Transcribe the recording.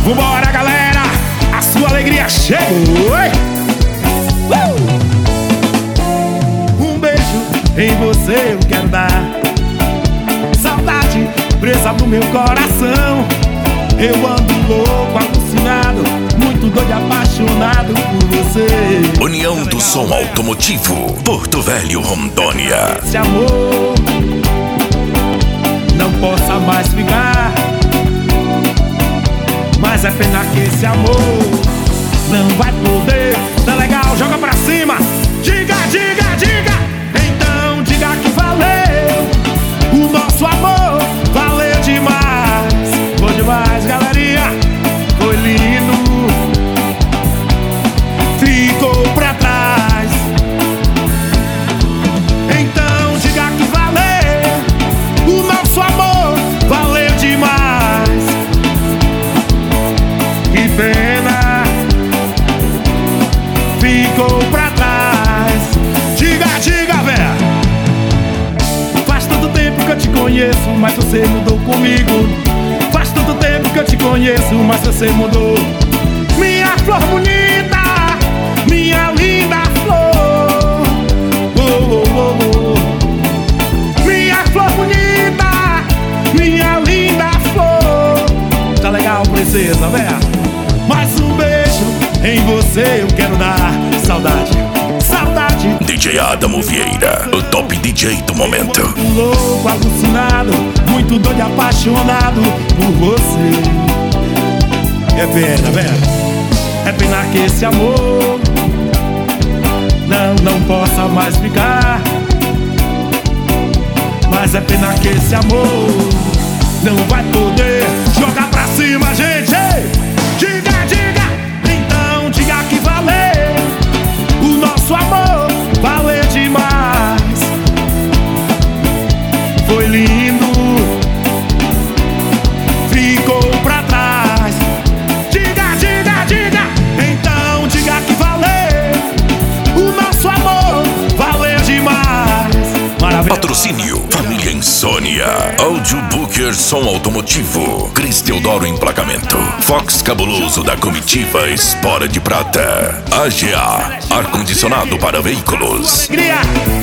Vambora, galera, a sua alegria chegou. Um beijo em você eu quero dar. Saudade presa no meu coração. Eu ando louco, alucinado, muito doido, apaixonado por você. União do Som Automotivo, Porto Velho, Rondônia. Esse amor não possa mais ficar, mas é pena que esse amor não vai poder. Tá legal, joga pra cima. Diga, diga, diga. Então diga que valeu. O nosso amor valeu demais. Foi demais, galerinha. Foi lindo. Ficou pra trás. Então diga que valeu. O nosso amor valeu demais. Que pena. Ficou pra trás. Diga, diga, véia. Faz tanto tempo que eu te conheço, mas você mudou comigo. Faz tanto tempo que eu te conheço, mas você mudou. Minha flor bonita, minha linda flor. Oh, oh, oh, oh. Minha flor bonita, minha linda flor. Tá legal, princesa, véia? Mais um beijo em você eu quero dar. Saudade, saudade. DJ Adamo Vieira, o top DJ do momento. Muito louco, alucinado, muito doido, apaixonado por você. É pena, velho. É pena que esse amor não possa mais ficar. Mas é pena que esse amor não vai poder. Joga pra cima, gente. Diga, diga. Então diga que valeu. O nosso amor valeu demais. Foi lindo. Ficou pra trás. Diga, diga, diga. Então diga que valeu. O nosso amor valeu demais. Maravilha. Patrocínio Família Insônia, Áudio Booker Som Automotivo, Cris Teodoro Emplacamento, Fox Cabuloso da Comitiva Espora de Prata, AGA, ar-condicionado para veículos. Alegria.